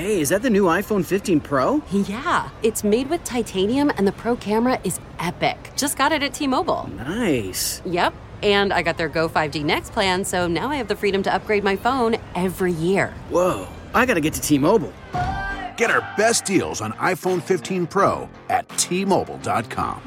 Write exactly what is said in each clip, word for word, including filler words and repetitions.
Hey, is that the new iPhone fifteen Pro? Yeah, it's made with titanium and the Pro camera is epic. Just got it at T-Mobile. Nice. Yep, and I got their Go five G Next plan, so now I have the freedom to upgrade my phone every year. Whoa, I gotta get to T-Mobile. Get our best deals on iPhone fifteen Pro at T Mobile dot com.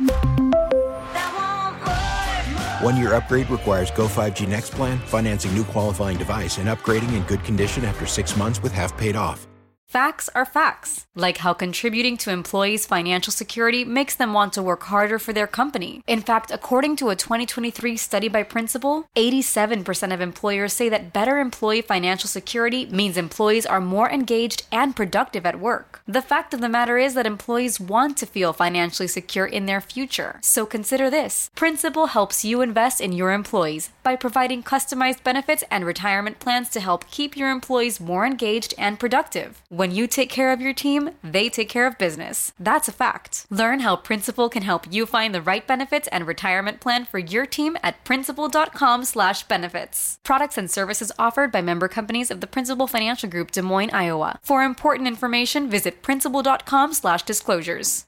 One-year upgrade requires Go five G Next plan, financing new qualifying device, and upgrading in good condition after six months with half paid off. Facts are facts, like how contributing to employees' financial security makes them want to work harder for their company. In fact, according to a twenty twenty-three study by Principal, eighty-seven percent of employers say that better employee financial security means employees are more engaged and productive at work. The fact of the matter is that employees want to feel financially secure in their future. So consider this. Principal helps you invest in your employees by providing customized benefits and retirement plans to help keep your employees more engaged and productive. When you take care of your team, they take care of business. That's a fact. Learn how Principal can help you find the right benefits and retirement plan for your team at principal dot com slash benefits. Products and services offered by member companies of the Principal Financial Group, Des Moines, Iowa. For important information, visit principal dot com slash disclosures.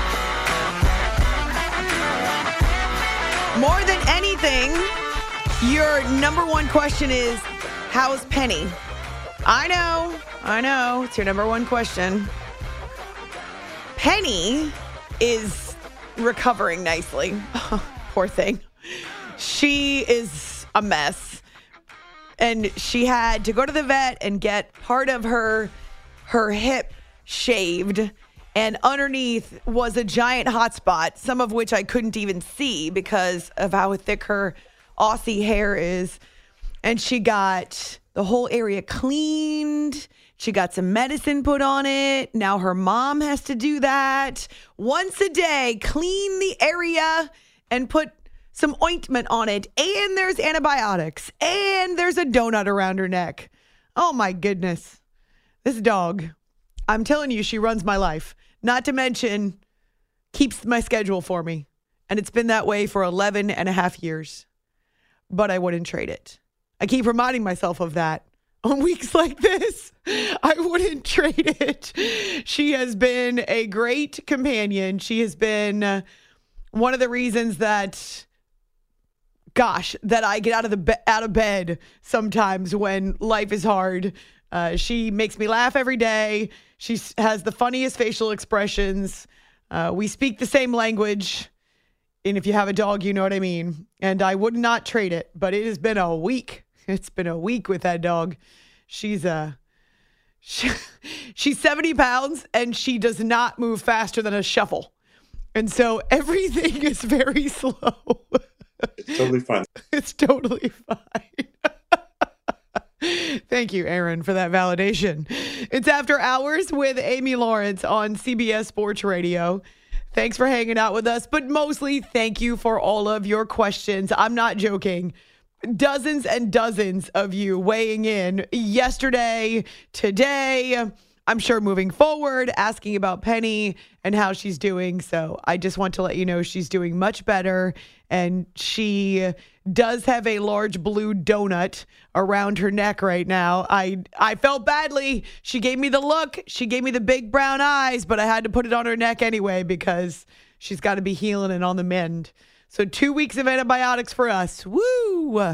More than anything, your number one question is, how's Penny? I know. I know. It's your number one question. Penny is recovering nicely. Poor thing. She is a mess. And she had to go to the vet and get part of her her hip shaved. And underneath was a giant hot spot, some of which I couldn't even see because of how thick her Aussie hair is. And she got the whole area cleaned. She got some medicine put on it. Now her mom has to do that. Once a day, clean the area and put some ointment on it. And there's antibiotics. And there's a donut around her neck. Oh my goodness. This dog, I'm telling you, she runs my life. Not to mention, keeps my schedule for me. And it's been that way for eleven and a half years. But I wouldn't trade it. I keep reminding myself of that. On weeks like this, I wouldn't trade it. She has been a great companion. She has been uh, one of the reasons that, gosh, that I get out of the be- out of bed sometimes when life is hard. Uh, she makes me laugh every day. She has the funniest facial expressions. Uh, we speak the same language. And if you have a dog, you know what I mean. And I would not trade it, but it has been a week. It's been a week with that dog. She's uh, she, she's seventy pounds and she does not move faster than a shuffle. And so everything is very slow. It's totally fine. It's totally fine. Thank you, Aaron, for that validation. It's After Hours with Amy Lawrence on C B S Sports Radio. Thanks for hanging out with us, but mostly thank you for all of your questions. I'm not joking. Dozens and dozens of you weighing in yesterday, today, I'm sure moving forward, asking about Penny and how she's doing. So I just want to let you know she's doing much better. And she does have a large blue donut around her neck right now. I I felt badly. She gave me the look. She gave me the big brown eyes, but I had to put it on her neck anyway because she's got to be healing and on the mend. So two weeks of antibiotics for us. Woo!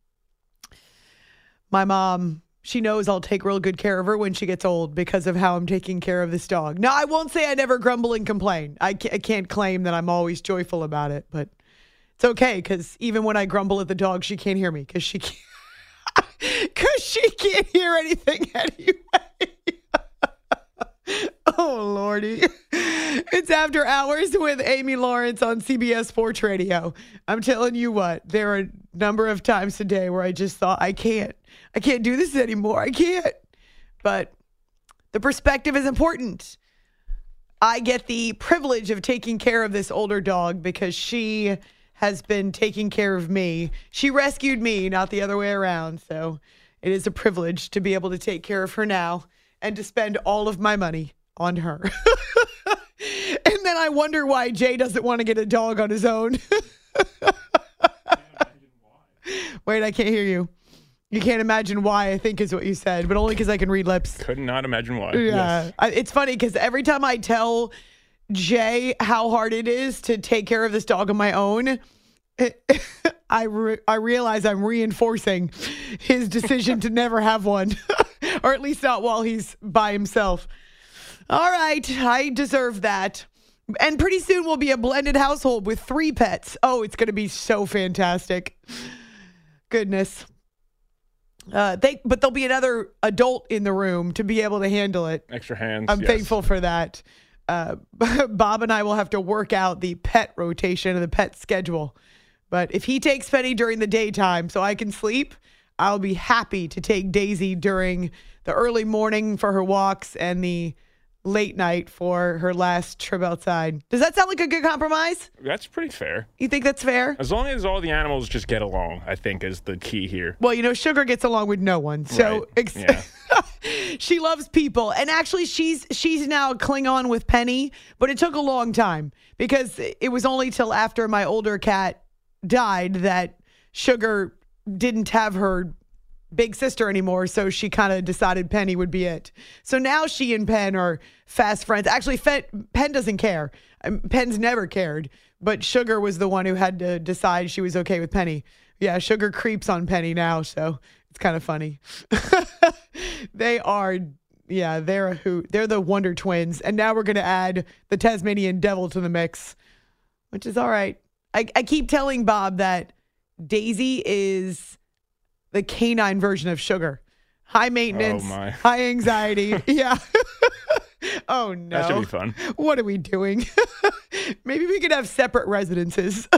My mom, she knows I'll take real good care of her when she gets old because of how I'm taking care of this dog. Now, I won't say I never grumble and complain. I can't, I can't claim that I'm always joyful about it, but it's okay because even when I grumble at the dog, she can't hear me because she can't, because she can't hear anything anyway. Oh, Lordy. It's After Hours with Amy Lawrence on C B S Sports Radio. I'm telling you what, there are a number of times today where I just thought, I can't. I can't do this anymore. I can't. But the perspective is important. I get the privilege of taking care of this older dog because she has been taking care of me. She rescued me, not the other way around. So it is a privilege to be able to take care of her now and to spend all of my money on her. And then I wonder why Jay doesn't want to get a dog on his own. Wait, I can't hear you. You can't imagine why, I think is what you said, but only because I can read lips. Could not imagine why. Yeah. Yes. I, it's funny because every time I tell Jay how hard it is to take care of this dog on my own, I, re- I realize I'm reinforcing his decision to never have one, or at least not while he's by himself. All right, I deserve that. And pretty soon we'll be a blended household with three pets. Oh, it's going to be so fantastic. Goodness. Uh, they, but there'll be another adult in the room to be able to handle it. Extra hands. I'm yes. thankful for that. Uh, Bob and I will have to work out the pet rotation and the pet schedule. But if he takes Penny during the daytime so I can sleep, I'll be happy to take Daisy during the early morning for her walks and the late night for her last trip outside. Does that sound like a good compromise? That's pretty fair. You think that's fair? As long as all the animals just get along, I think is the key here. Well, you know, Sugar gets along with no one. So Right. ex- Yeah. she loves people. And actually, she's she's now a Klingon with Penny, but it took a long time because it was only till after my older cat died that Sugar didn't have her big sister anymore, so she kind of decided Penny would be it. So now she and Penn are fast friends. Actually, Fen- Penn doesn't care. Um, Penn's never cared, but Sugar was the one who had to decide she was okay with Penny. Yeah, Sugar creeps on Penny now, so it's kind of funny. They are, yeah, they're a hoot. They're the Wonder Twins, and now we're going to add the Tasmanian Devil to the mix, which is all right. I, I keep telling Bob that Daisy is the canine version of Sugar. High maintenance, Oh, my. high anxiety. Yeah. Oh, no. That should be fun. What are we doing? Maybe we could have separate residences.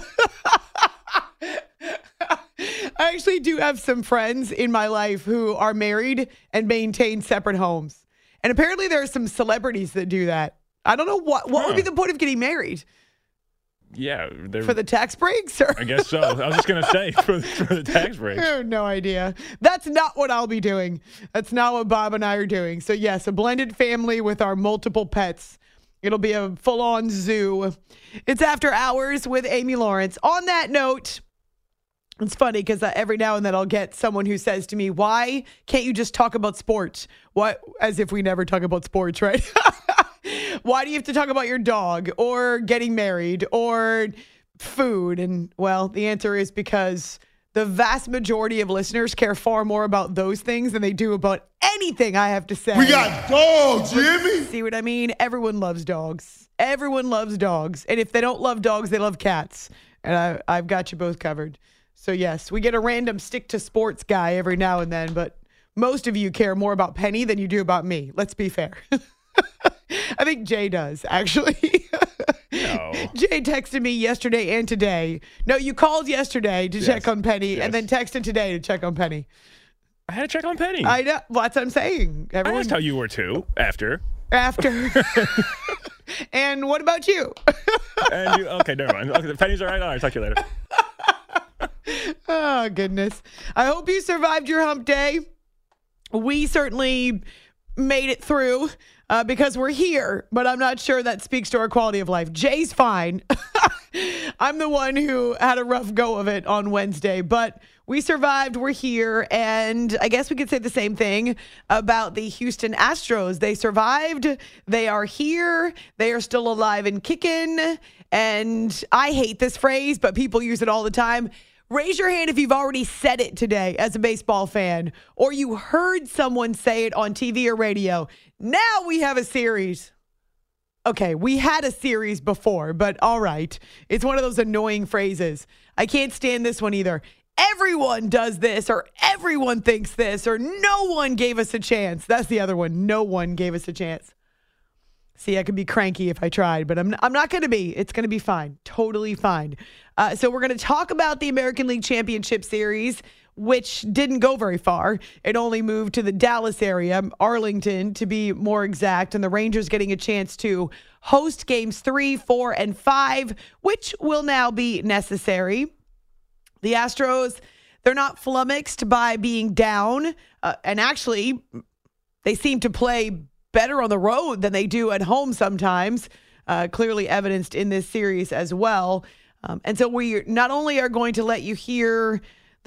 I actually do have some friends in my life who are married and maintain separate homes. And apparently there are some celebrities that do that. I don't know what what would be Huh. the point of getting married? Yeah. they're- For the tax breaks? Or? I guess so. I was just going to say for, for the tax breaks. I have no idea. That's not what I'll be doing. That's not what Bob and I are doing. So, yes, a blended family with our multiple pets. It'll be a full-on zoo. It's After Hours with Amy Lawrence. On that note, it's funny because uh, every now and then I'll get someone who says to me, why can't you just talk about sports? What? As if we never talk about sports, right? Why do you have to talk about your dog or getting married or food? And, well, the answer is because the vast majority of listeners care far more about those things than they do about anything I have to say. We got dogs, Jimmy. See what I mean? Everyone loves dogs. Everyone loves dogs. And if they don't love dogs, they love cats. And I, I've got you both covered. So, yes, we get a random stick to sports guy every now and then, but most of you care more about Penny than you do about me. Let's be fair. I think Jay does, actually. No. Jay texted me yesterday and today. No, you called yesterday to Yes. check on Penny Yes. and then texted today to check on Penny. I had to check on Penny. I know. Well, that's what I'm saying. I Everyone asked how you were too after. after. And what about you? And you, okay, never mind. Okay, Penny's all right. All right, talk to you later. Oh, goodness. I hope you survived your hump day. We certainly made it through uh, because we're here, but I'm not sure that speaks to our quality of life. Jay's fine. I'm the one who had a rough go of it on Wednesday, but we survived. We're here. And I guess we could say the same thing about the Houston Astros. They survived. They are here. They are still alive and kicking. And I hate this phrase, but people use it all the time. Raise your hand if you've already said it today as a baseball fan, or you heard someone say it on T V or radio. Now we have a series. Okay, we had a series before, but all right. It's one of those annoying phrases. I can't stand this one either. Everyone does this, or everyone thinks this, or no one gave us a chance. That's the other one. No one gave us a chance. See, I could be cranky if I tried, but I'm, I'm not going to be. It's going to be fine. Totally fine. Uh, so we're going to talk about the American League Championship Series, which didn't go very far. It only moved to the Dallas area, Arlington to be more exact, and the Rangers getting a chance to host games three, four, and five, which will now be necessary. The Astros, they're not flummoxed by being down, uh, and actually, they seem to play better on the road than they do at home sometimes, uh, clearly evidenced in this series as well. Um, and so we not only are going to let you hear the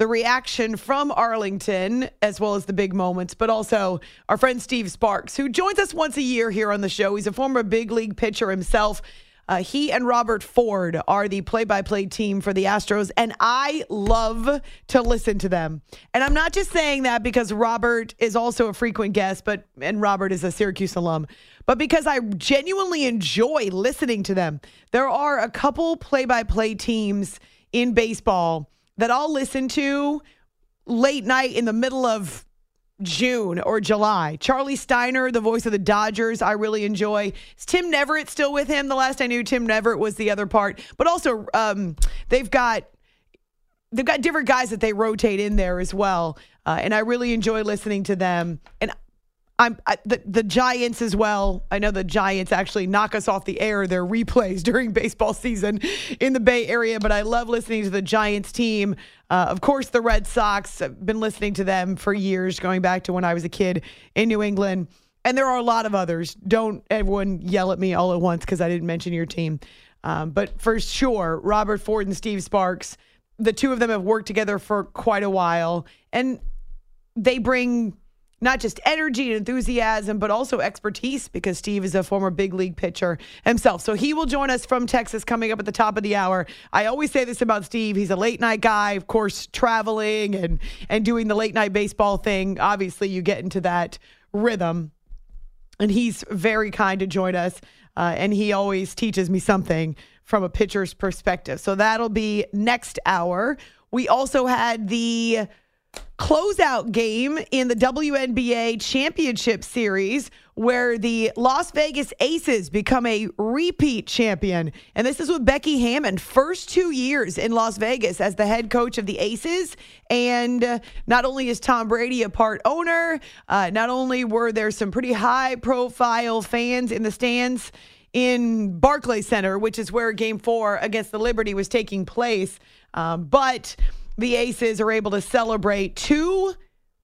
the reaction from Arlington, as well as the big moments, but also our friend Steve Sparks, who joins us once a year here on the show. He's a former big league pitcher himself. Uh, he and Robert Ford are the play-by-play team for the Astros, and I love to listen to them. And I'm not just saying that because Robert is also a frequent guest, but and Robert is a Syracuse alum, but because I genuinely enjoy listening to them. There are a couple play-by-play teams in baseball that I'll listen to late night in the middle of June or July. Charlie Steiner, the voice of the Dodgers, I really enjoy. Is Tim Neverett still with him? The last I knew, Tim Neverett was the other part. But also, um, they've got they've got different guys that they rotate in there as well. Uh, and I really enjoy listening to them. And I'm I, the, the Giants as well. I know the Giants actually knock us off the air, their replays during baseball season in the Bay Area, but I love listening to the Giants team. Uh, of course, the Red Sox. I've been listening to them for years, going back to when I was a kid in New England. And there are a lot of others. Don't everyone yell at me all at once because I didn't mention your team. Um, but for sure, Robert Ford and Steve Sparks, the two of them have worked together for quite a while. And they bring not just energy and enthusiasm, but also expertise because Steve is a former big league pitcher himself. So he will join us from Texas coming up at the top of the hour. I always say this about Steve. He's a late night guy, of course, traveling and, and doing the late night baseball thing. Obviously, you get into that rhythm. And he's very kind to join us. Uh, and he always teaches me something from a pitcher's perspective. So that'll be next hour. We also had the closeout game in the W N B A Championship Series where the Las Vegas Aces become a repeat champion. And this is with Becky Hammon, first two years in Las Vegas as the head coach of the Aces. And uh, not only is Tom Brady a part owner, uh, not only were there some pretty high-profile fans in the stands in Barclays Center, which is where Game four against the Liberty was taking place, um, but the Aces are able to celebrate two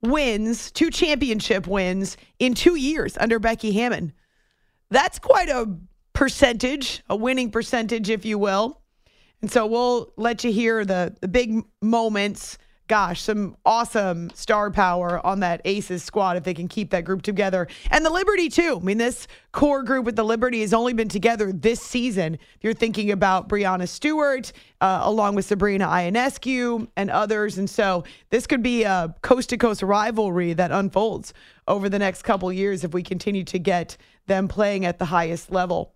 wins, two championship wins in two years under Becky Hammon. That's quite a percentage, a winning percentage, if you will. And so we'll let you hear the, the big moments. Gosh, some awesome star power on that Aces squad if they can keep that group together. And the Liberty, too. I mean, this core group with the Liberty has only been together this season. If you're thinking about Breanna Stewart, uh, along with Sabrina Ionescu and others. And so this could be a coast-to-coast rivalry that unfolds over the next couple years if we continue to get them playing at the highest level.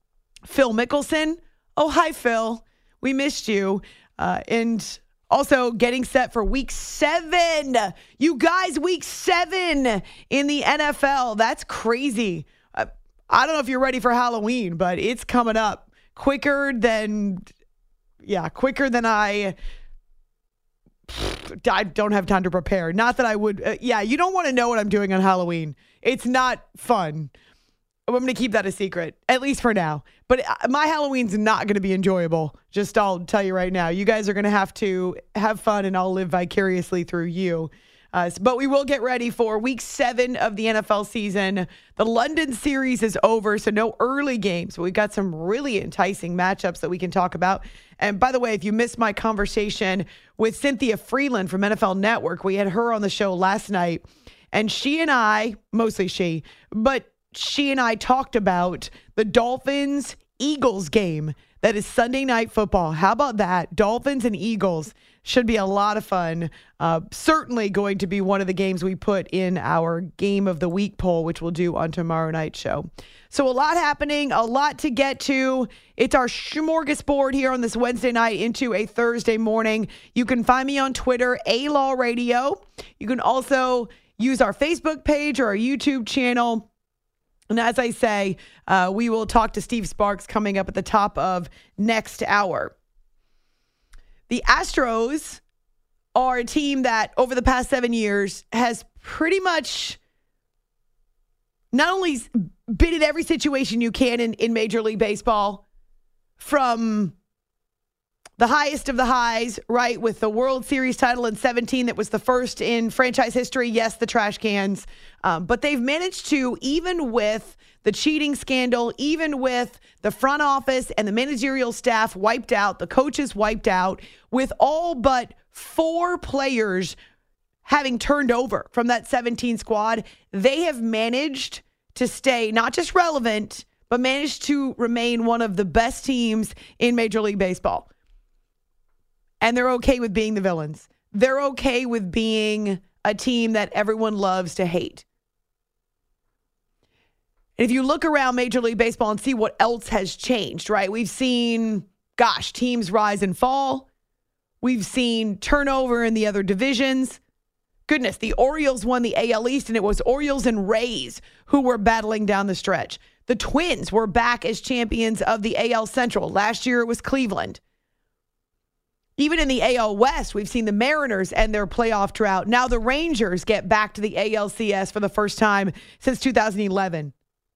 Phil Mickelson. Oh, hi, Phil. We missed you. Uh, and... Also, getting set for week seven. You guys, week seven in the N F L. That's crazy. Uh, I don't know if you're ready for Halloween, but it's coming up quicker than, yeah, quicker than I, I don't have time to prepare. Not that I would, uh, yeah, you don't want to know what I'm doing on Halloween. It's not fun. I'm going to keep that a secret, at least for now. But my Halloween's not going to be enjoyable. Just I'll tell you right now. You guys are going to have to have fun, and I'll live vicariously through you. Uh, but we will get ready for week seven of the N F L season. The London series is over, so no early games. We've got some really enticing matchups that we can talk about. And by the way, if you missed my conversation with Cynthia Freeland from N F L Network, we had her on the show last night. And she and I, mostly she, but she and I talked about the Dolphins-Eagles game that is Sunday Night Football. How about that? Dolphins and Eagles should be a lot of fun. Uh, certainly going to be one of the games we put in our Game of the Week poll, which we'll do on tomorrow night's show. So a lot happening, a lot to get to. It's our smorgasbord here on this Wednesday night into a Thursday morning. You can find me on Twitter, A-Law Radio. You can also use our Facebook page or our YouTube channel. And as I say, uh, we will talk to Steve Sparks coming up at the top of next hour. The Astros are a team that over the past seven years has pretty much not only been in every situation you can in, in Major League Baseball, from the highest of the highs, right, with the World Series title in seventeen that was the first in franchise history. Yes, the trash cans. Um, but they've managed to, even with the cheating scandal, even with the front office and the managerial staff wiped out, the coaches wiped out, with all but four players having turned over from that seventeen squad, they have managed to stay not just relevant, but managed to remain one of the best teams in Major League Baseball. And they're okay with being the villains. They're okay with being a team that everyone loves to hate. And if you look around Major League Baseball and see what else has changed, right? We've seen, gosh, teams rise and fall. We've seen turnover in the other divisions. Goodness, the Orioles won the A L East, and it was Orioles and Rays who were battling down the stretch. The Twins were back as champions of the A L Central. Last year, it was Cleveland. Even in the A L West, we've seen the Mariners end their playoff drought. Now the Rangers get back to the A L C S for the first time since two thousand eleven.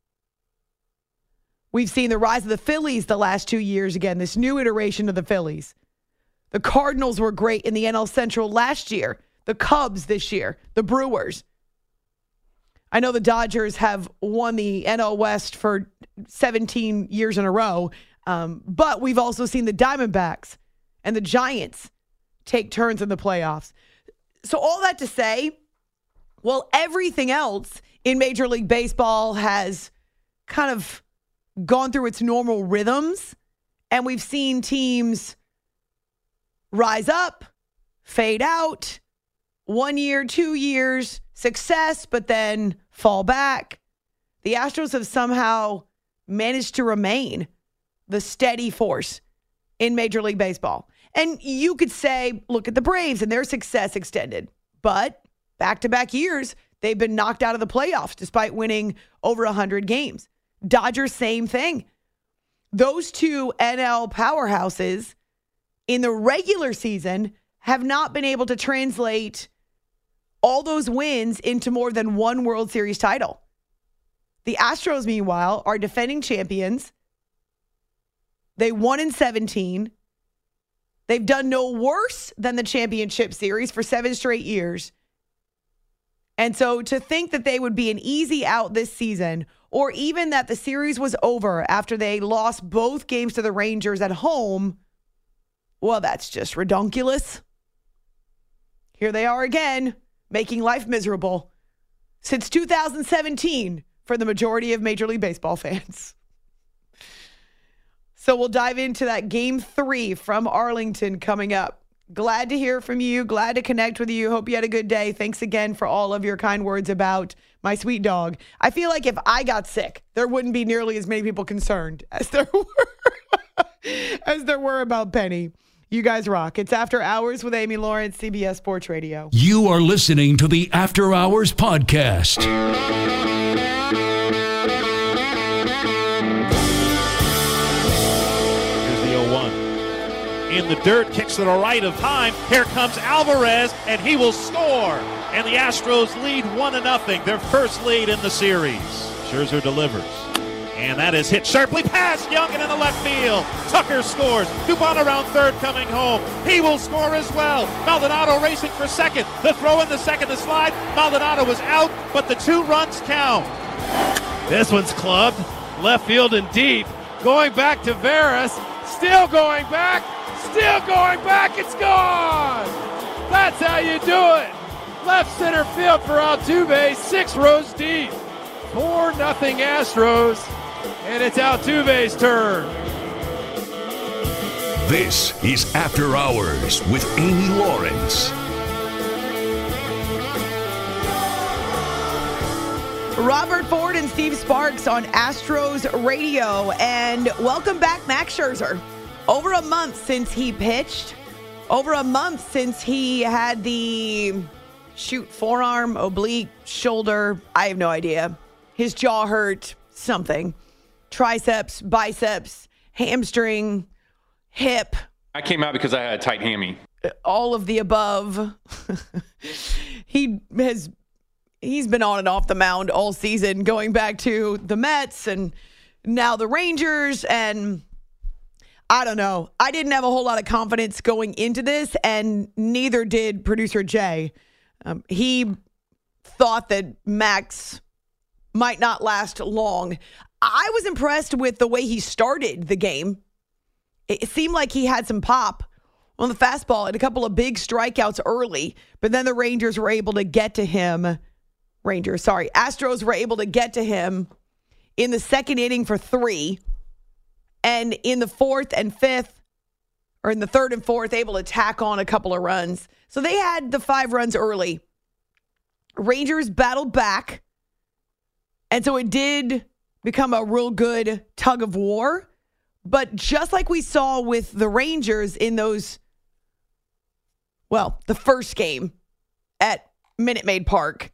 We've seen the rise of the Phillies the last two years again, this new iteration of the Phillies. The Cardinals were great in the N L Central last year. The Cubs this year. The Brewers. I know the Dodgers have won the N L West for seventeen years in a row, um, but we've also seen the Diamondbacks and the Giants take turns in the playoffs. So all that to say, well, everything else in Major League Baseball has kind of gone through its normal rhythms, and we've seen teams rise up, fade out, one year, two years, success, but then fall back. The Astros have somehow managed to remain the steady force in Major League Baseball. And you could say, look at the Braves and their success extended. But back-to-back years, they've been knocked out of the playoffs despite winning over one hundred games. Dodgers, same thing. Those two N L powerhouses in the regular season have not been able to translate all those wins into more than one World Series title. The Astros, meanwhile, are defending champions. They won in seventeen. They've done no worse than the championship series for seven straight years. And so to think that they would be an easy out this season, or even that the series was over after they lost both games to the Rangers at home, well, that's just redonkulous. Here they are again, making life miserable since two thousand seventeen for the majority of Major League Baseball fans. So we'll dive into that game three from Arlington coming up. Glad to hear from you. Glad to connect with you. Hope you had a good day. Thanks again for all of your kind words about my sweet dog. I feel like if I got sick, there wouldn't be nearly as many people concerned as there were as there were about Penny. You guys rock. It's After Hours with Amy Lawrence, C B S Sports Radio. You are listening to the After Hours podcast. In the dirt, kicks to the right of Heim. Here comes Alvarez, and he will score. And the Astros lead one to nothing, their first lead in the series. Scherzer delivers. And that is hit sharply past Young and in the left field. Tucker scores. Dubon around third coming home. He will score as well. Maldonado racing for second. The throw in the second to slide. Maldonado was out, but the two runs count. This one's clubbed. Left field and deep. Going back to Veras. Still going back. Still going back, it's gone! That's how you do it! Left center field for Altuve, six rows deep. four nothing Astros, and it's Altuve's turn. This is After Hours with Amy Lawrence. Robert Ford and Steve Sparks on Astros Radio, and welcome back, Max Scherzer. Over a month since he pitched. Over a month since he had the, shoot, forearm, oblique, shoulder. I have no idea. His jaw hurt, something. Triceps, biceps, hamstring, hip. I came out because I had a tight hammy. All of the above. he has, he's been on and off the mound all season, going back to the Mets and now the Rangers, and I don't know. I didn't have a whole lot of confidence going into this, and neither did producer Jay. Um, he thought that Max might not last long. I was impressed with the way he started the game. It seemed like he had some pop on the fastball and a couple of big strikeouts early, but then the Rangers were able to get to him. Rangers, sorry. Astros were able to get to him in the second inning for three, and in the fourth and fifth, or in the third and fourth, able to tack on a couple of runs. So they had the five runs early. Rangers battled back, and so it did become a real good tug of war. But just like we saw with the Rangers in those, well, the first game at Minute Maid Park,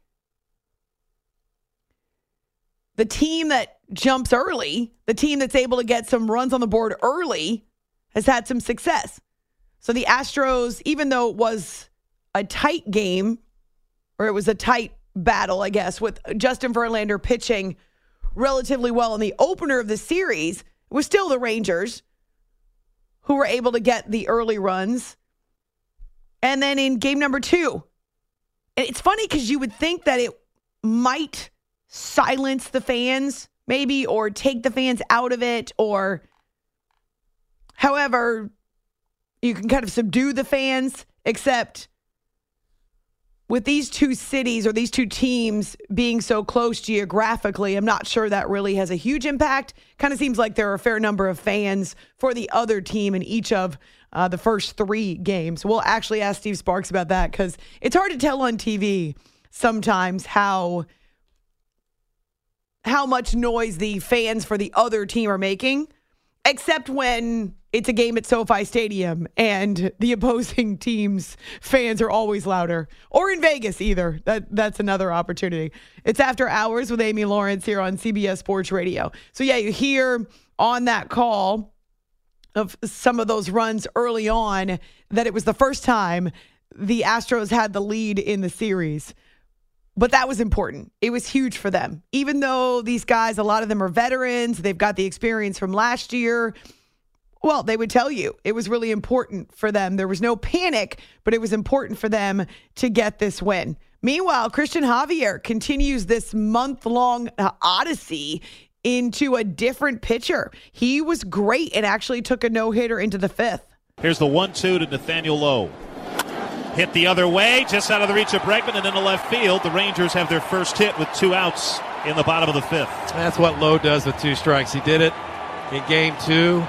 the team that jumps early, the team that's able to get some runs on the board early, has had some success. So the Astros, even though it was a tight game, or it was a tight battle, I guess, with Justin Verlander pitching relatively well in the opener of the series, it was still the Rangers who were able to get the early runs. And then in game number two, and it's funny because you would think that it might silence the fans, maybe, or take the fans out of it, or however you can kind of subdue the fans, except with these two cities or these two teams being so close geographically, I'm not sure that really has a huge impact. Kind of seems like there are a fair number of fans for the other team in each of uh, the first three games. We'll actually ask Steve Sparks about that because it's hard to tell on T V sometimes how how much noise the fans for the other team are making, except when it's a game at SoFi Stadium and the opposing team's fans are always louder. Or in Vegas either. That That's another opportunity. It's After Hours with Amy Lawrence here on C B S Sports Radio. So yeah, you hear on that call of some of those runs early on that it was the first time the Astros had the lead in the series. But that was important. It was huge for them. Even though these guys, a lot of them are veterans, they've got the experience from last year. Well, they would tell you it was really important for them. There was no panic, but it was important for them to get this win. Meanwhile, Christian Javier continues this month-long odyssey into a different pitcher. He was great and actually took a no-hitter into the fifth. Here's the one two to Nathaniel Lowe. Hit the other way, just out of the reach of Bregman and into left field. The Rangers have their first hit with two outs in the bottom of the fifth. That's what Lowe does with two strikes. He did it in game two.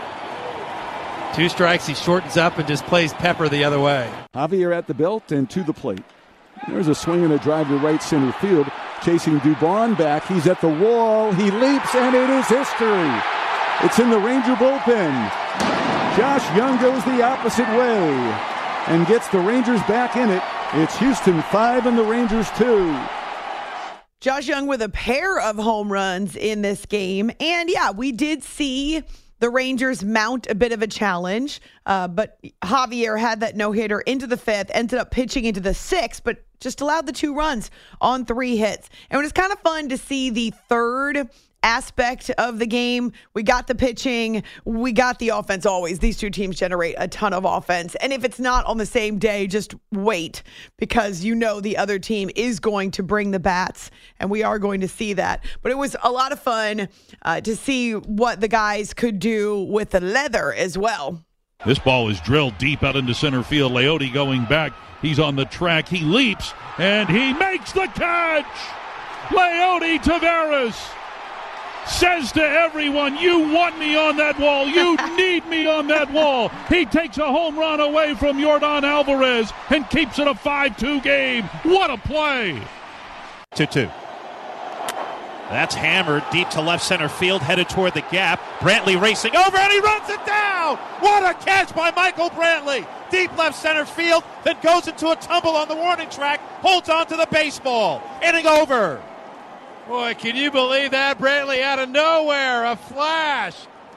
Two strikes, he shortens up and just plays Pepper the other way. Javier at the belt and to the plate. There's a swing and a drive to right center field. Chasing Dubon back. He's at the wall. He leaps, and it is history. It's in the Ranger bullpen. Josh Young goes the opposite way and gets the Rangers back in it. It's Houston five and the Rangers two. Josh Young with a pair of home runs in this game. And yeah, we did see the Rangers mount a bit of a challenge, uh, but Javier had that no-hitter into the fifth, ended up pitching into the sixth, but just allowed the two runs on three hits. And it was kind of fun to see the third aspect of the game. We got the pitching, we got the offense always. These two teams generate a ton of offense. And if it's not on the same day, just wait, because you know the other team is going to bring the bats, and we are going to see that. But it was a lot of fun uh, to see what the guys could do with the leather as well. This ball is drilled deep out into center field. Leote going back. He's on the track. He leaps, and he makes the catch. Leote Taveras says to everyone, you want me on that wall. You need me on that wall. He takes a home run away from Yordan Alvarez and keeps it a five two game. What a play. two two. That's hammered deep to left center field, headed toward the gap. Brantley racing over, and he runs it down. What a catch by Michael Brantley. Deep left center field, then goes into a tumble on the warning track, holds on to the baseball. Inning over. Boy, can you believe that? Brantley out of nowhere, a flash.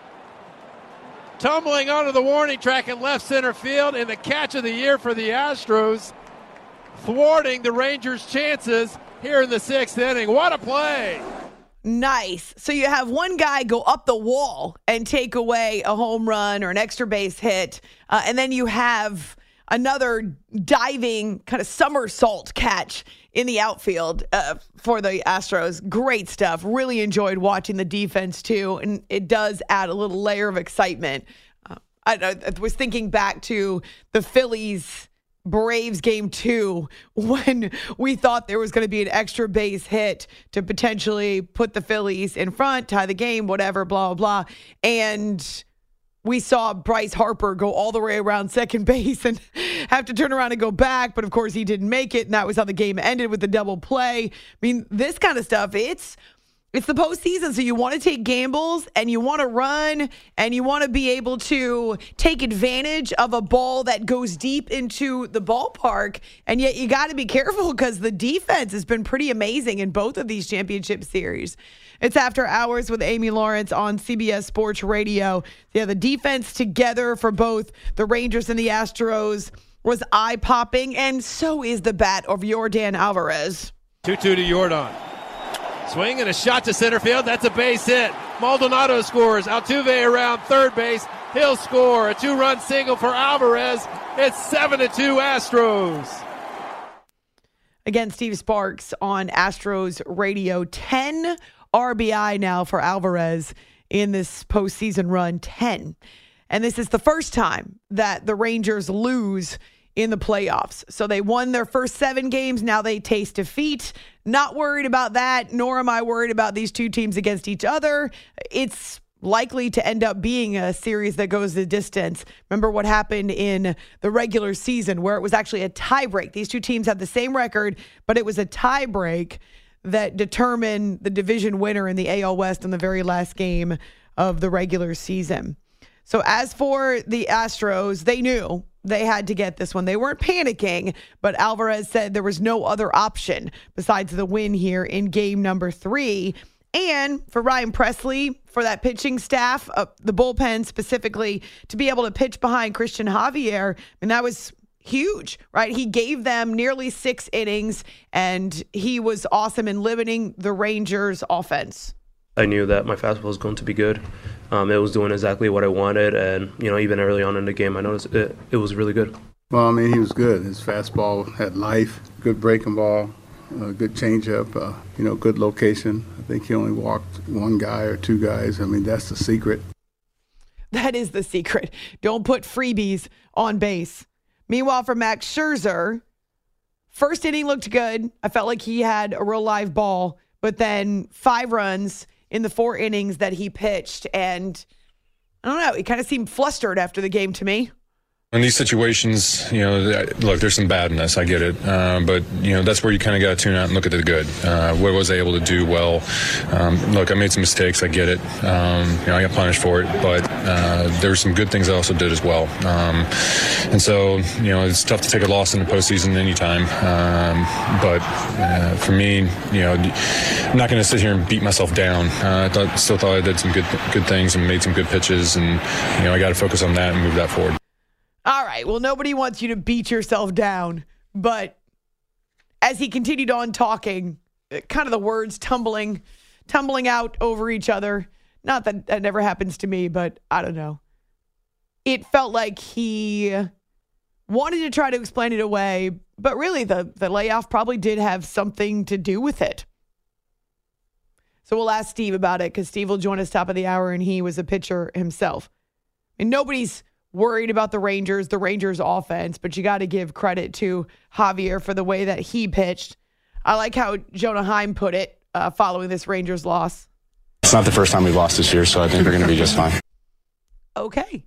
Tumbling onto the warning track in left center field, and the catch of the year for the Astros, thwarting the Rangers' chances here in the sixth inning. What a play. Nice. So you have one guy go up the wall and take away a home run or an extra base hit, uh, and then you have another diving kind of somersault catch in the outfield uh, for the Astros. Great stuff. Really enjoyed watching the defense too, and it does add a little layer of excitement. Uh, I, I was thinking back to the Phillies Braves game two when we thought there was going to be an extra base hit to potentially put the Phillies in front, tie the game, whatever, blah, blah, blah. And we saw Bryce Harper go all the way around second base and have to turn around and go back. But of course he didn't make it. And that was how the game ended with the double play. I mean, this kind of stuff, it's It's the postseason, so you want to take gambles and you want to run and you want to be able to take advantage of a ball that goes deep into the ballpark. And yet you got to be careful because the defense has been pretty amazing in both of these championship series. It's After Hours with Amy Lawrence on C B S Sports Radio. Yeah, the defense together for both the Rangers and the Astros was eye-popping, and so is the bat of Yordan Alvarez. two two to Yordan. Swing and a shot to center field. That's a base hit. Maldonado scores. Altuve around third base. He'll score. A two-run single for Alvarez. It's seven to two Astros. Again, Steve Sparks on Astros Radio. ten R B I now for Alvarez in this postseason run. ten. And this is the first time that the Rangers lose in the playoffs. So they won their first seven games. Now they taste defeat. Not worried about that, nor am I worried about these two teams against each other. It's likely to end up being a series that goes the distance. Remember what happened in the regular season where it was actually a tiebreak. These two teams had the same record, but it was a tiebreak that determined the division winner in the A L West in the very last game of the regular season. So as for the Astros, they knew they had to get this one. They weren't panicking, but Alvarez said there was no other option besides the win here in game number three. And for Ryan Pressly, for that pitching staff, uh, the bullpen specifically, to be able to pitch behind Christian Javier, and that was huge, right? He gave them nearly six innings, and he was awesome in limiting the Rangers' offense. I knew that my fastball was going to be good. Um, it was doing exactly what I wanted, and you know, even early on in the game, I noticed it, it was really good. Well, I mean, he was good. His fastball had life, good breaking ball, uh, good changeup, uh, you know, good location. I think he only walked one guy or two guys. I mean, that's the secret. That is the secret. Don't put freebies on base. Meanwhile, for Max Scherzer, first inning looked good. I felt like he had a real live ball, but then five runs in the four innings that he pitched. And I don't know, he kind of seemed flustered after the game to me. In these situations, you know, look, there's some badness. I get it. Uh, but, you know, that's where you kind of got to tune out and look at the good. Uh, what was I able to do well? Um, look, I made some mistakes. I get it. Um, you know, I got punished for it. But uh, there were some good things I also did as well. Um, and so, you know, it's tough to take a loss in the postseason anytime. Um, but uh, for me, you know, I'm not going to sit here and beat myself down. Uh, I thought, still thought I did some good, good things and made some good pitches. And, you know, I got to focus on that and move that forward. All right. Well, nobody wants you to beat yourself down. But as he continued on talking, kind of the words tumbling, tumbling out over each other. Not that that never happens to me, but I don't know. It felt like he wanted to try to explain it away, but really the, the layoff probably did have something to do with it. So we'll ask Steve about it because Steve will join us top of the hour, and he was a pitcher himself. And nobody's worried about the Rangers, the Rangers offense, but you got to give credit to Javier for the way that he pitched. I like how Jonah Heim put it uh, following this Rangers loss. It's not the first time we've lost this year, so I think we're going to be just fine. Okay.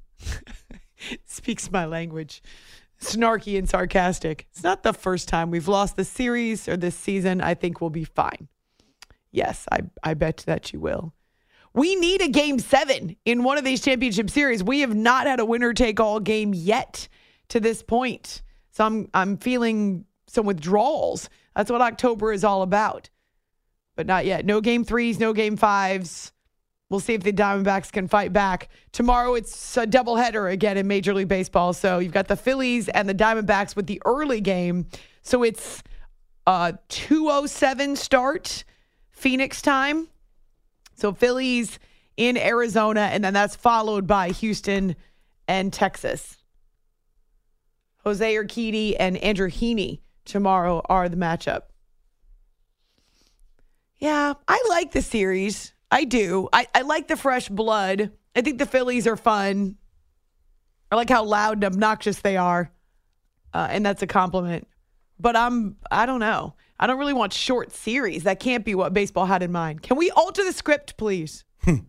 Speaks my language. Snarky and sarcastic. It's not the first time we've lost the series or this season. I think we'll be fine. Yes, I, I bet that you will. We need a game seven in one of these championship series. We have not had a winner-take-all game yet to this point. So I'm I'm feeling some withdrawals. That's what October is all about. But not yet. No game threes, no game fives. We'll see if the Diamondbacks can fight back. Tomorrow it's a doubleheader again in Major League Baseball. So you've got the Phillies and the Diamondbacks with the early game. So it's a two oh seven start, Phoenix time. So Phillies in Arizona, and then that's followed by Houston and Texas. Jose Urquidy and Andrew Heaney tomorrow are the matchup. Yeah, I like the series. I do. I, I like the fresh blood. I think the Phillies are fun. I like how loud and obnoxious they are. Uh, and that's a compliment. But I'm, I don't know. I don't really want short series. That can't be what baseball had in mind. Can we alter the script, please?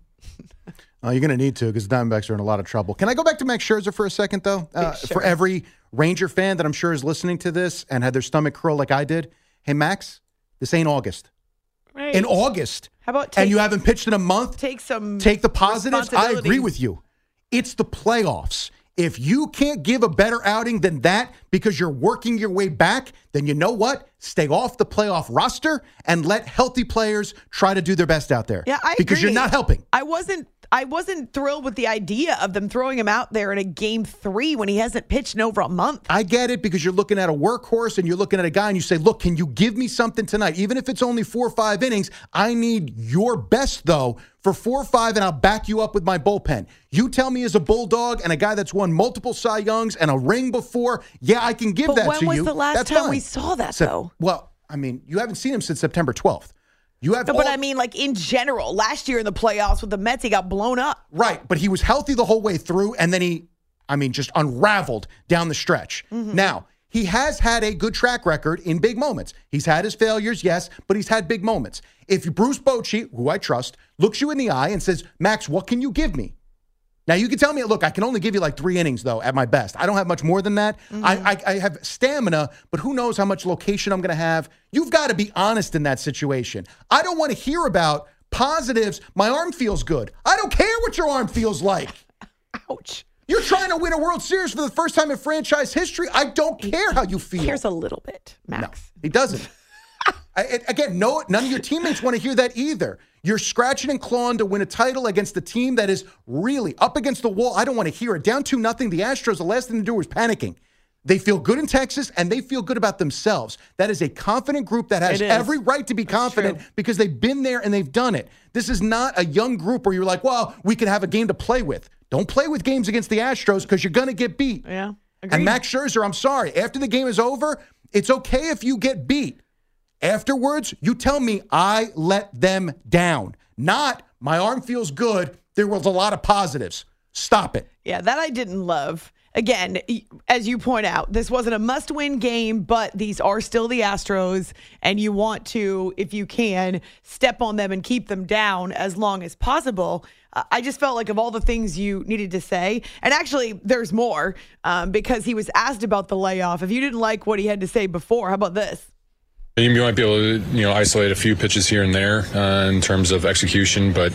Uh, you're going to need to because the Diamondbacks are in a lot of trouble. Can I go back to Max Scherzer for a second, though? Uh, sure. For every Ranger fan that I'm sure is listening to this and had their stomach curl like I did, hey, Max, this ain't August. Right. In August, How about take, and you haven't pitched in a month, take some take the positives. I agree responsibility. with you. It's the playoffs. If you can't give a better outing than that because you're working your way back, then you know what? Stay off the playoff roster and let healthy players try to do their best out there. Yeah, I Because agree. you're not helping. I wasn't I wasn't thrilled with the idea of them throwing him out there in a game three when he hasn't pitched in over a month. I get it because you're looking at a workhorse and you're looking at a guy and you say, look, can you give me something tonight? Even if it's only four or five innings, I need your best, though, for four or five, and I'll back you up with my bullpen. You tell me as a Bulldog and a guy that's won multiple Cy Youngs and a ring before, yeah, I can give But that when to was you. the last That's time fine. we saw that, So- though? Well, I mean, you haven't seen him since September twelfth. You have No, all- but I mean, like in general, last year in the playoffs with the Mets, he got blown up. Right, but he was healthy the whole way through, and then he, I mean, just unraveled down the stretch. Mm-hmm. Now, he has had a good track record in big moments. He's had his failures, yes, but he's had big moments. If Bruce Bochy, who I trust, looks you in the eye and says, Max, what can you give me? Now, you can tell me, look, I can only give you like three innings, though, at my best. I don't have much more than that. Mm-hmm. I, I, I have stamina, but who knows how much location I'm going to have. You've got to be honest in that situation. I don't want to hear about positives. My arm feels good. I don't care what your arm feels like. Ouch. You're trying to win a World Series for the first time in franchise history. I don't care how you feel. Here's a little bit, Max. No, he doesn't. I, it- again, no, none of your teammates want to hear that either. You're scratching and clawing to win a title against a team that is really up against the wall. I don't want to hear it. Down two nothing. The Astros, the last thing to do was panicking. They feel good in Texas, and they feel good about themselves. That is a confident group that has It is. every right to be confident because they've been there and they've done it. This is not a young group where you're like, well, we can have a game to play with. Don't play with games against the Astros because you're going to get beat. Yeah. And agreed. Max Scherzer, I'm sorry. After the game is over, it's okay if you get beat. Afterwards, you tell me I let them down. Not, my arm feels good. There was a lot of positives. Stop it. Yeah, that I didn't love. Again, as you point out, this wasn't a must-win game, but these are still the Astros, and you want to, if you can, step on them and keep them down as long as possible. Uh, I just felt like of all the things you needed to say, and actually there's more, um, because he was asked about the layoff. If you didn't like what he had to say before, how about this? You might be able to, you know, isolate a few pitches here and there uh, in terms of execution, but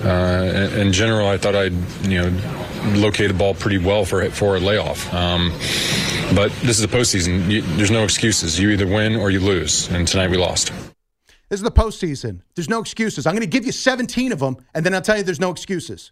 uh, in, in general, I thought I'd, you know, locate the ball pretty well for for a layoff. Um, but this is the postseason. You, there's no excuses. You either win or you lose, and tonight we lost. This is the postseason. There's no excuses. I'm going to give you seventeen of them, and then I'll tell you there's no excuses.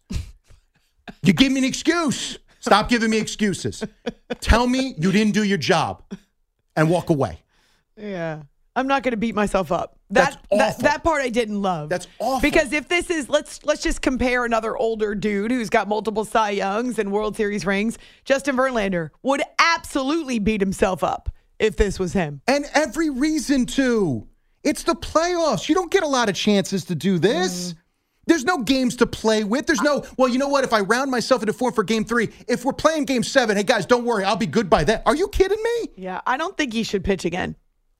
You give me an excuse. Stop giving me excuses. Tell me you didn't do your job and walk away. Yeah. I'm not going to beat myself up. That, That's that awful. that part I didn't love. That's awful. Because if this is let's let's just compare another older dude who's got multiple Cy Youngs and World Series rings. Justin Verlander would absolutely beat himself up if this was him. And every reason to. It's the playoffs. You don't get a lot of chances to do this. Mm. There's no games to play with. There's no, well, you know what? If I round myself into form for game three, if we're playing game seven, hey, guys, don't worry. I'll be good by then. Are you kidding me? Yeah, I don't think he should pitch again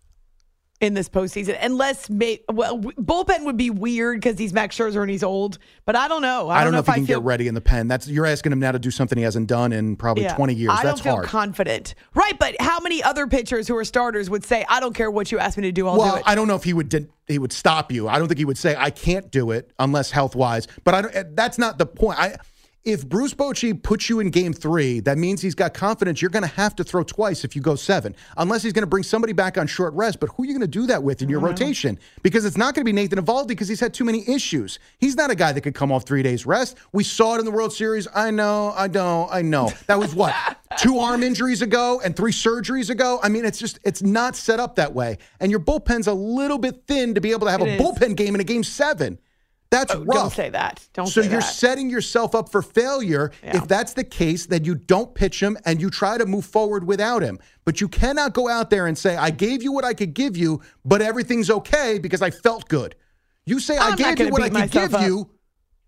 in this postseason, unless may, well, bullpen would be weird because he's Max Scherzer and he's old. But I don't know. I, I don't know if, if he can feel, get ready in the pen. That's you're asking him now to do something he hasn't done in probably yeah, twenty years. I That's don't feel hard. confident, right? But how many other pitchers who are starters would say, "I don't care what you ask me to do, I'll well, do it"? I don't know if he would did, he would stop you. I don't think he would say I can't do it unless health wise. But I don't, that's not the point. I. If Bruce Bochy puts you in game three, that means he's got confidence you're going to have to throw twice if you go seven, unless he's going to bring somebody back on short rest. But who are you going to do that with in your Mm-hmm. rotation? Because it's not going to be Nathan Eovaldi because he's had too many issues. He's not a guy that could come off three days rest. We saw it in the World Series. I know, I know, I know. That was what, two arm injuries ago and three surgeries ago? I mean, it's just, it's not set up that way. And your bullpen's a little bit thin to be able to have It a is. bullpen game in a game seven. That's Oh, rough. don't say that. Don't so say you're that. setting yourself up for failure. Yeah. If that's the case, then you don't pitch him and you try to move forward without him. But you cannot go out there and say, I gave you what I could give you, but everything's okay because I felt good. You say, I'm I not gave you gonna what I beat could give myself up. you,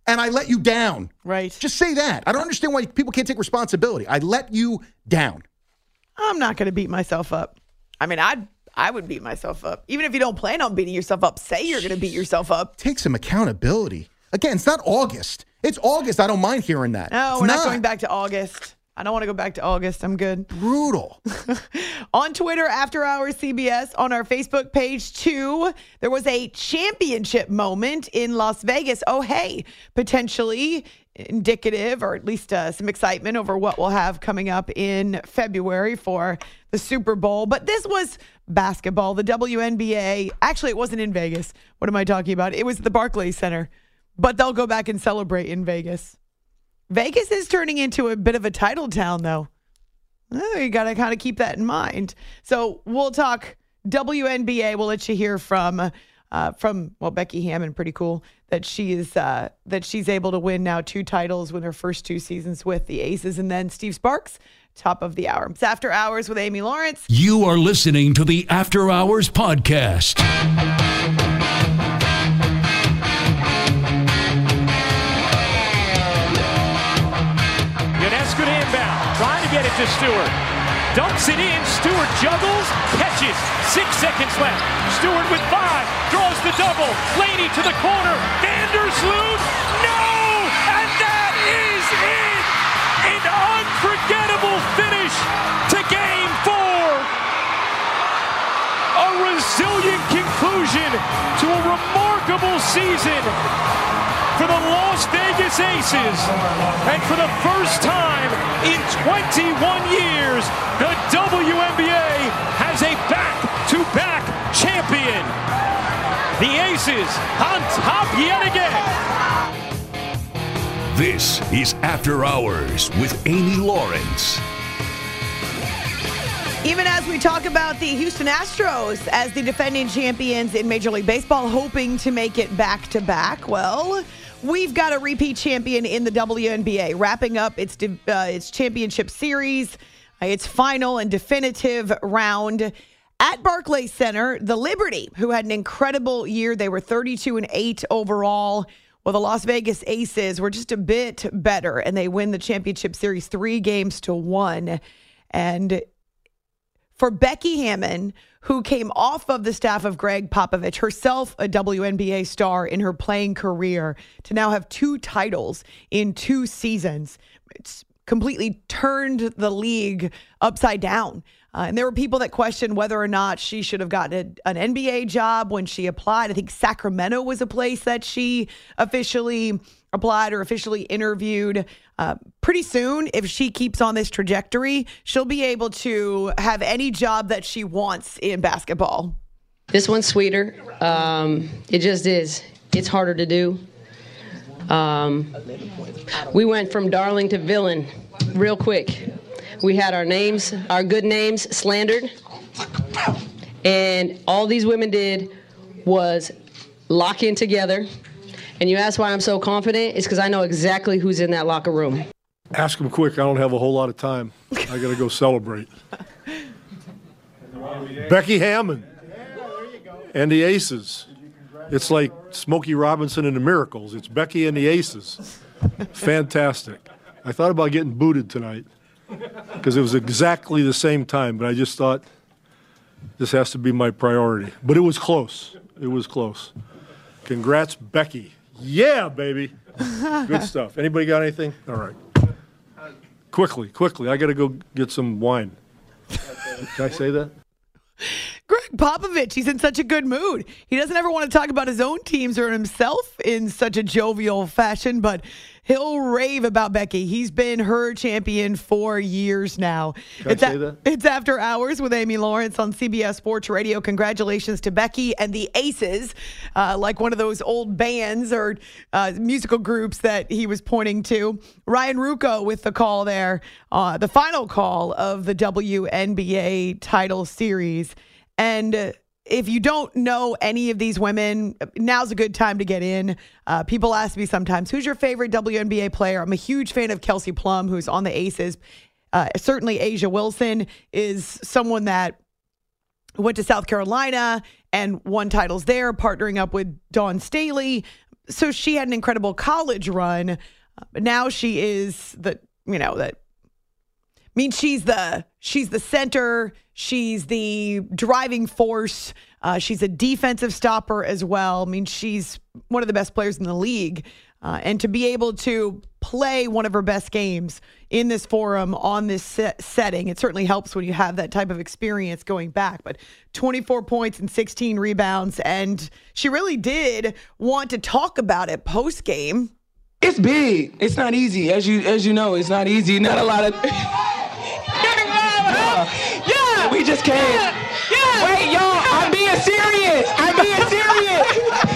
and I let you down. Right. Just say that. I don't understand why people can't take responsibility. I let you down. I'm not going to beat myself up. I mean, I'd I would beat myself up. Even if you don't plan on beating yourself up, say you're going to beat yourself up. Take some accountability. Again, it's not August. It's August. I don't mind hearing that. No, it's we're not. not going back to August. I don't want to go back to August. I'm good. Brutal. On Twitter, After Hours C B S, on our Facebook page, too, there was a championship moment in Las Vegas. Oh, hey, potentially indicative, or at least uh, some excitement over what we'll have coming up in February for the Super Bowl. But this was basketball, the W N B A. Actually, it wasn't in Vegas. What am I talking about? It was the Barclays Center. But they'll go back and celebrate in Vegas. Vegas is turning into a bit of a title town, though. Oh, you got to kind of keep that in mind. So we'll talk W N B A. We'll let you hear from uh, from well Becky Hammon. Pretty cool that she is uh, that she's able to win now two titles with her first two seasons with the Aces, and then Steve Sparks, top of the hour. It's After Hours with Amy Lawrence. You are listening to the After Hours podcast. Good inbound, trying to get it to Stewart. Dumps it in. Stewart juggles, catches. Six seconds left. Stewart with five. Draws the double. Laney to the corner. Vandersloot. No! And that is it! An unforgettable finish to game four. A resilient conclusion to a remarkable season for the Las Vegas Aces. And for the first time in twenty-one years, the W N B A has a back-to-back champion. The Aces on top yet again. This is After Hours with Amy Lawrence. Even as we talk about the Houston Astros as the defending champions in Major League Baseball, hoping to make it back-to-back, well, we've got a repeat champion in the W N B A, wrapping up its uh, its championship series, uh, its final and definitive round at Barclays Center. The Liberty, who had an incredible year, they were thirty-two and eight overall. Well, the Las Vegas Aces were just a bit better, and they win the championship series three games to one. And for Becky Hammon, who came off of the staff of Greg Popovich, herself a W N B A star in her playing career, to now have two titles in two seasons, it's completely turned the league upside down. Uh, and there were people that questioned whether or not she should have gotten a, an N B A job when she applied. I think Sacramento was a place that she officially applied or officially interviewed. Uh, pretty soon, if she keeps on this trajectory, she'll be able to have any job that she wants in basketball. This one's sweeter. Um, it just is. It's harder to do. Um, we went from darling to villain real quick. We had our names, our good names slandered. And all these women did was lock in together. And you ask why I'm so confident? It's because I know exactly who's in that locker room. Ask them quick. I don't have a whole lot of time. I got to go celebrate. Becky Hammon and the Aces. It's like Smokey Robinson and the Miracles. It's Becky and the Aces. Fantastic. I thought about getting booted tonight because it was exactly the same time, but I just thought this has to be my priority. But it was close. It was close. Congrats, Becky. Yeah, baby. Good stuff. Anybody got anything? All right. Quickly, quickly. I got to go get some wine. Can I say that? Greg Popovich, he's in such a good mood. He doesn't ever want to talk about his own teams or himself in such a jovial fashion, but he'll rave about Becky. He's been her champion for years now. Can it's I say a- that? It's After Hours with Amy Lawrence on C B S Sports Radio. Congratulations to Becky and the Aces, uh, like one of those old bands or uh, musical groups that he was pointing to. Ryan Ruocco with the call there, uh, the final call of the W N B A title series. And uh, if you don't know any of these women, now's a good time to get in. Uh, people ask me sometimes, who's your favorite W N B A player? I'm a huge fan of Kelsey Plum, who's on the Aces. Uh, certainly A'ja Wilson is someone that went to South Carolina and won titles there, partnering up with Dawn Staley. so she had an incredible college run. Uh, but now she is the, you know, that, I mean, she's the, she's the center. She's the driving force. Uh, she's a defensive stopper as well. I mean, she's one of the best players in the league. Uh, and to be able to play one of her best games in this forum on this set setting, it certainly helps when you have that type of experience going back. But twenty-four points and sixteen rebounds, and she really did want to talk about it post game. It's big. It's not easy, as you as you know. It's not easy. Not a lot of. yeah. yeah, we just can't. Yeah. Yeah. Wait, y'all. I'm being serious. I'm being serious.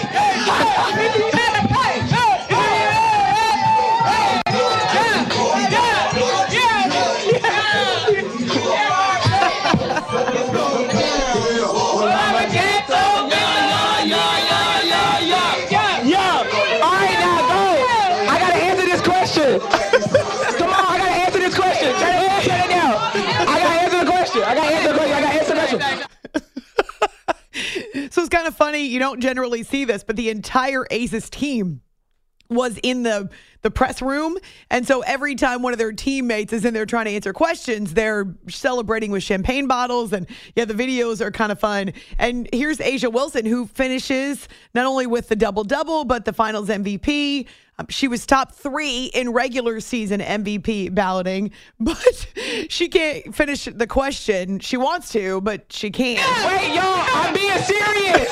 Come on, I gotta answer this question. Shut it, shut it down. I gotta answer the question. I gotta answer the question. I gotta answer the question. So it's kind of funny. You don't generally see this, but the entire Aces team was in the the press room. And so every time one of their teammates is in there trying to answer questions, they're celebrating with champagne bottles. And yeah, the videos are kind of fun. And here's A'ja Wilson, who finishes not only with the double-double, but the finals M V P. Um, she was top three in regular season M V P balloting, but she can't finish the question. She wants to, but she can't. Wait, y'all, I'm being serious.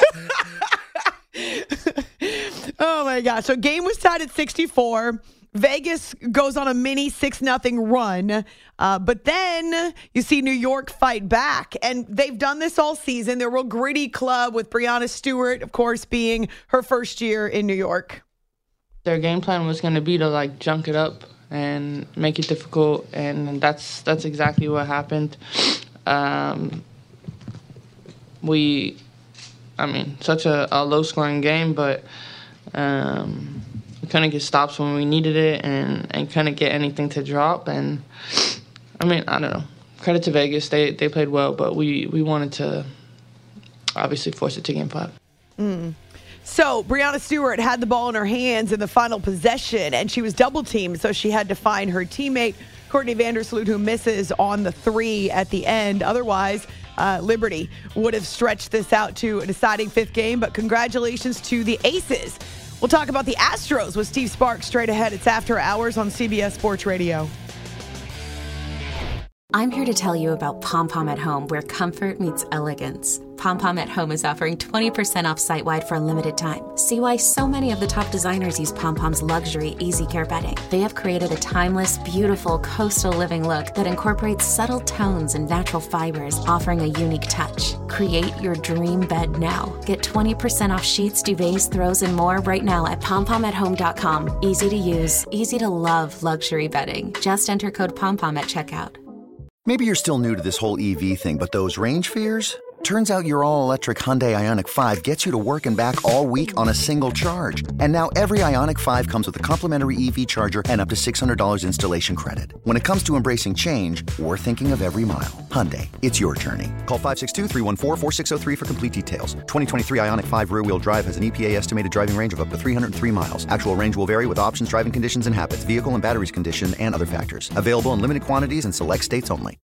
Oh my gosh. So game was tied at sixty-four. Vegas goes on a mini six nothing run. Uh, but then you see New York fight back. And they've done this all season. They're a real gritty club with Breanna Stewart, of course, being her first year in New York. Their game plan was going to be to like junk it up and make it difficult. And that's that's exactly what happened. Um, we... I mean, such a, a low-scoring game, but um, we couldn't get stops when we needed it and, and couldn't get anything to drop. And, I mean, I don't know. Credit to Vegas. They they played well, but we, we wanted to obviously force it to game five. Mm. So Breanna Stewart had the ball in her hands in the final possession, and she was double-teamed, so she had to find her teammate, Courtney Vandersloot, who misses on the three at the end. Otherwise, Uh, Liberty would have stretched this out to a deciding fifth game, but congratulations to the Aces. We'll talk about the Astros with Steve Sparks straight ahead. It's After Hours on C B S Sports Radio. I'm here to tell you about Pom Pom at Home, where comfort meets elegance. Pom Pom at Home is offering twenty percent off site-wide for a limited time. See why so many of the top designers use Pom Pom's luxury Easy Care bedding. They have created a timeless, beautiful coastal living look that incorporates subtle tones and natural fibers, offering a unique touch. Create your dream bed now. Get twenty percent off sheets, duvets, throws, and more right now at pom pom at home dot com. Easy to use, easy to love luxury bedding. Just enter code POMPOM at checkout. Maybe you're still new to this whole E V thing, but those range fears? Turns out your all-electric Hyundai Ioniq five gets you to work and back all week on a single charge. And now every Ioniq five comes with a complimentary E V charger and up to six hundred dollars installation credit. When it comes to embracing change, we're thinking of every mile. Hyundai, it's your journey. Call five six two, three one four, four six zero three for complete details. twenty twenty-three Ioniq five rear-wheel drive has an E P A estimated driving range of up to three hundred three miles. Actual range will vary with options, driving conditions and habits, vehicle and batteries condition, and other factors. Available in limited quantities in select states only.